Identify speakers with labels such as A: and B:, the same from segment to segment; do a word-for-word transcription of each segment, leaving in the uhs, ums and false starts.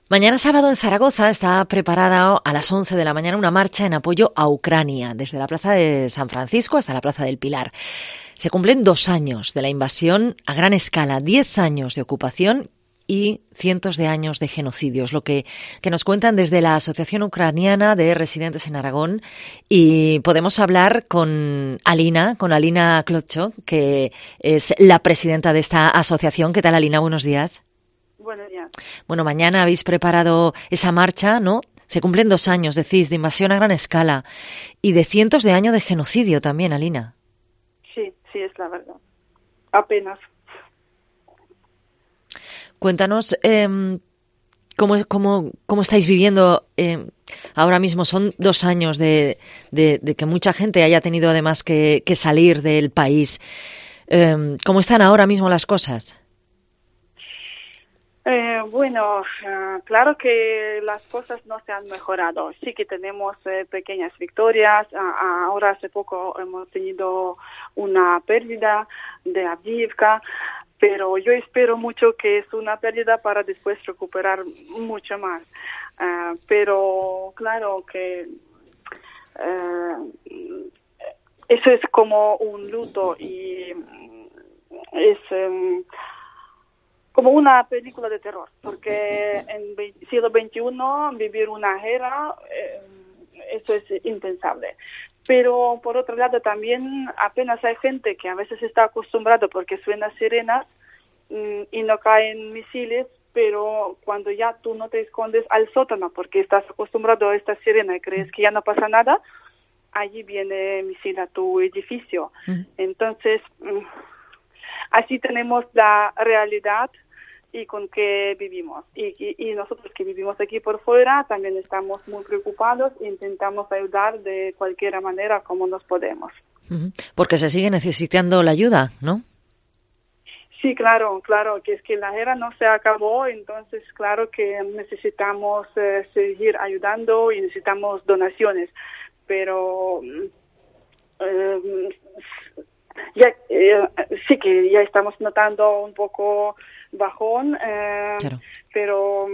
A: Mañana sábado en Zaragoza está preparada a las once de la mañana una marcha en apoyo a Ucrania, desde la Plaza de San Francisco hasta la Plaza del Pilar. Se cumplen dos años de la invasión a gran escala, diez años de ocupación y cientos de años de genocidios, lo que, que nos cuentan desde la Asociación Ucraniana de Residentes en Aragón. Y podemos hablar con Alina, con Alina Klotchuk, que es la presidenta de esta asociación. ¿Qué tal, Alina? Buenos días.
B: Buenos días.
A: Bueno, mañana habéis preparado esa marcha, ¿no? Se cumplen dos años, decís, de invasión a gran escala y de cientos de años de genocidio también, Alina.
B: Sí, sí, es la verdad. Apenas.
A: Cuéntanos eh, cómo, cómo, cómo estáis viviendo eh, ahora mismo. Son dos años de, de, de que mucha gente haya tenido además que, que salir del país. Eh, ¿Cómo están ahora mismo las cosas?
B: Eh, bueno, uh, claro que las cosas no se han mejorado. Sí que tenemos eh, pequeñas victorias. Uh, ahora hace poco hemos tenido una pérdida de Avdiivka, pero yo espero mucho que es una pérdida para después recuperar mucho más. Uh, pero claro que uh, eso es como un luto y es... Um, como una película de terror, porque en el siglo veintiuno vivir una guerra, eh, eso es impensable. Pero por otro lado también apenas hay gente que a veces está acostumbrado porque suenan sirenas mm, y no caen misiles, pero cuando ya tú no te escondes al sótano porque estás acostumbrado a esta sirena y crees que ya no pasa nada, allí viene misil a tu edificio. Mm. Entonces, mm, así tenemos la realidad y con que vivimos. Y, y, y nosotros que vivimos aquí por fuera también estamos muy preocupados e intentamos ayudar de cualquier manera como nos podemos.
A: Porque se sigue necesitando la ayuda, ¿no?
B: Sí, claro, claro, que es que la guerra no se acabó, entonces claro que necesitamos eh, seguir ayudando y necesitamos donaciones, pero eh, ya eh, sí que ya estamos notando un poco bajón, eh, claro. Pero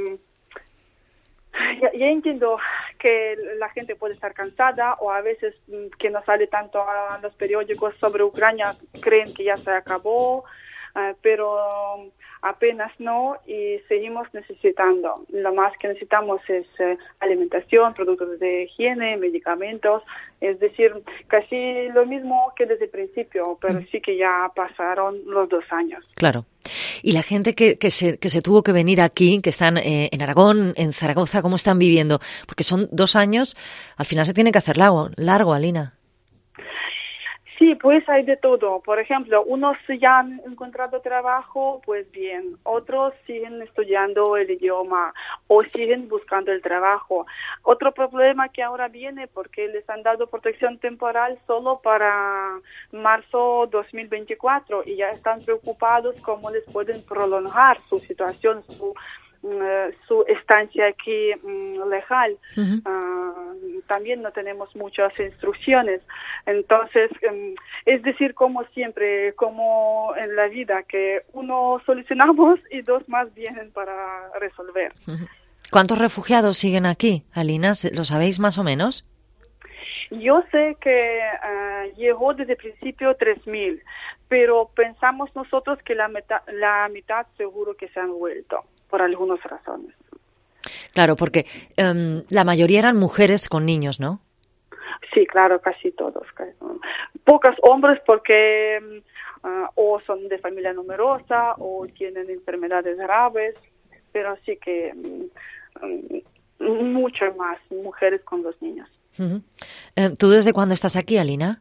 B: ya, ya entiendo que la gente puede estar cansada o a veces que no sale tanto a los periódicos sobre Ucrania, creen que ya se acabó, eh, pero apenas no y seguimos necesitando. Lo más que necesitamos es eh, alimentación, productos de higiene, medicamentos, es decir, casi lo mismo que desde el principio, pero mm. sí que ya pasaron los dos años.
A: Claro. Y la gente que, que, se, que se tuvo que venir aquí, que están eh, en Aragón, en Zaragoza, ¿cómo están viviendo? Porque son dos años, al final se tiene que hacer largo, largo, Alina.
B: Sí, pues hay de todo. Por ejemplo, unos ya han encontrado trabajo, pues bien. Otros siguen estudiando el idioma o siguen buscando el trabajo. Otro problema que ahora viene porque les han dado protección temporal solo para marzo dos mil veinticuatro y ya están preocupados cómo les pueden prolongar su situación, su Uh, su estancia aquí um, legal. Uh-huh. Uh, también no tenemos muchas instrucciones. Entonces, um, es decir, como siempre, como en la vida, que uno solucionamos y dos más vienen para resolver.
A: Uh-huh. ¿Cuántos refugiados siguen aquí, Alina? ¿Lo sabéis más o menos?
B: Yo sé que uh, llegó desde el principio tres mil, pero pensamos nosotros que la, meta, la mitad seguro que se han vuelto, por algunas razones.
A: Claro, porque um, la mayoría eran mujeres con niños, ¿no?
B: Sí, claro, casi todos. Pocos hombres porque uh, o son de familia numerosa o tienen enfermedades graves, pero sí que um, mucho más mujeres con los niños.
A: Uh-huh. Eh, ¿Tú desde cuándo estás aquí, Alina?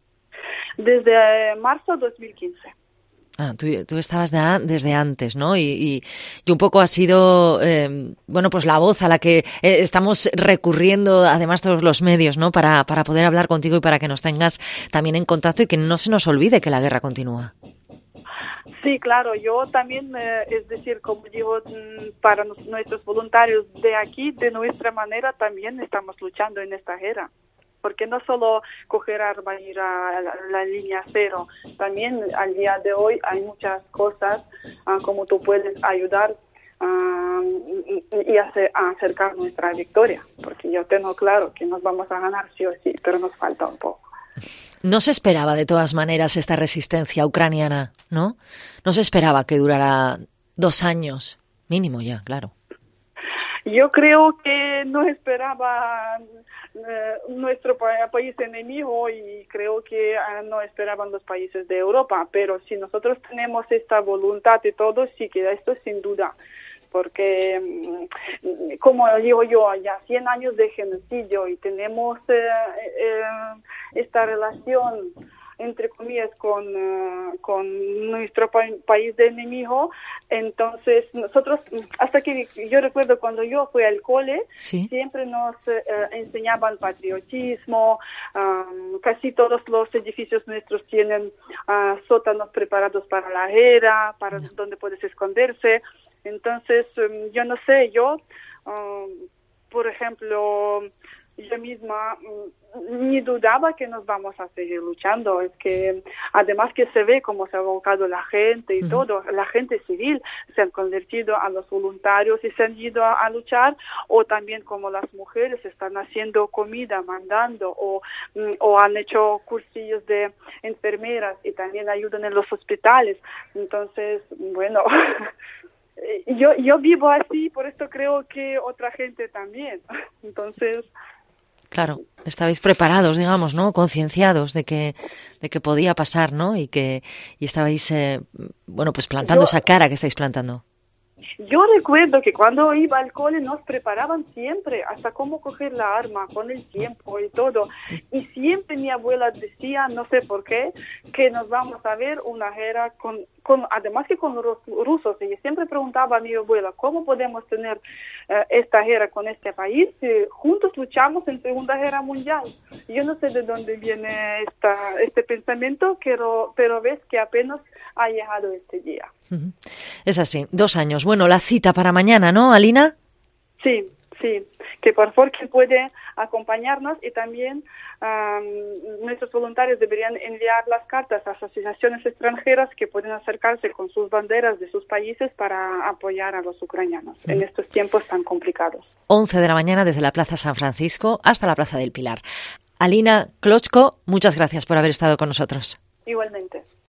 B: Desde marzo de dos mil quince.
A: Ah, tú, tú estabas ya desde antes, ¿no? Y, y, y un poco ha sido, eh, bueno, pues la voz a la que eh, estamos recurriendo, además todos los medios, ¿no? Para, para poder hablar contigo y para que nos tengas también en contacto y que no se nos olvide que la guerra continúa.
B: Sí, claro, yo también, eh, es decir, como digo, para nos, nuestros voluntarios de aquí, de nuestra manera, también estamos luchando en esta guerra. Porque no solo coger arma y ir a la, la línea cero, también al día de hoy hay muchas cosas, uh, como tú puedes ayudar uh, y, y hacer, acercar nuestra victoria, porque yo tengo claro que nos vamos a ganar sí o sí, pero nos falta un poco.
A: No se esperaba de todas maneras esta resistencia ucraniana, ¿no? No se esperaba que durara dos años, mínimo ya, claro.
B: Yo creo que no esperaba eh, nuestro pa- país enemigo y creo que eh, no esperaban los países de Europa, pero si nosotros tenemos esta voluntad y todo, sí que esto sin duda, porque como digo yo, ya cien años de genocidio y tenemos eh, eh, esta relación entre comillas, con, uh, con nuestro pa- país de enemigo. Entonces, nosotros, hasta que yo recuerdo cuando yo fui al cole, ¿sí? Siempre nos uh, enseñaban patriotismo, um, casi todos los edificios nuestros tienen uh, sótanos preparados para la guerra, para no. donde puedes esconderse. Entonces, um, yo no sé, yo, um, por ejemplo, yo misma ni dudaba que nos vamos a seguir luchando. Es que además que se ve cómo se ha volcado la gente y uh-huh. todo, la gente civil se han convertido a los voluntarios y se han ido a, a luchar, o también como las mujeres están haciendo comida, mandando, o, o han hecho cursillos de enfermeras y también ayudan en los hospitales. Entonces, bueno... Yo yo vivo así, por esto creo que otra gente también. Entonces...
A: Claro, estabais preparados, digamos, ¿no? Concienciados de que de que podía pasar, ¿no? Y que y estabais, eh, bueno, pues plantando yo, esa cara que estáis plantando.
B: Yo recuerdo que cuando iba al cole nos preparaban siempre hasta cómo coger la arma con el tiempo y todo. Y siempre mi abuela decía, no sé por qué, que nos vamos a ver una guerra con, con además que con los rusos. Y siempre preguntaba a mi abuela, ¿cómo podemos tener uh, esta guerra con este país si juntos luchamos en Segunda Guerra Mundial? Yo no sé de dónde viene esta, este pensamiento, pero, pero ves que apenas ha llegado este día.
A: Es así, dos años. Bueno, la cita para mañana, ¿no, Alina?
B: Sí, sí, que por favor que puede acompañarnos y también um, nuestros voluntarios deberían enviar las cartas a asociaciones extranjeras que pueden acercarse con sus banderas de sus países para apoyar a los ucranianos sí. en estos tiempos tan complicados.
A: once de la mañana desde la Plaza San Francisco hasta la Plaza del Pilar. Alina Kloczko, muchas gracias por haber estado con nosotros.
B: Igualmente.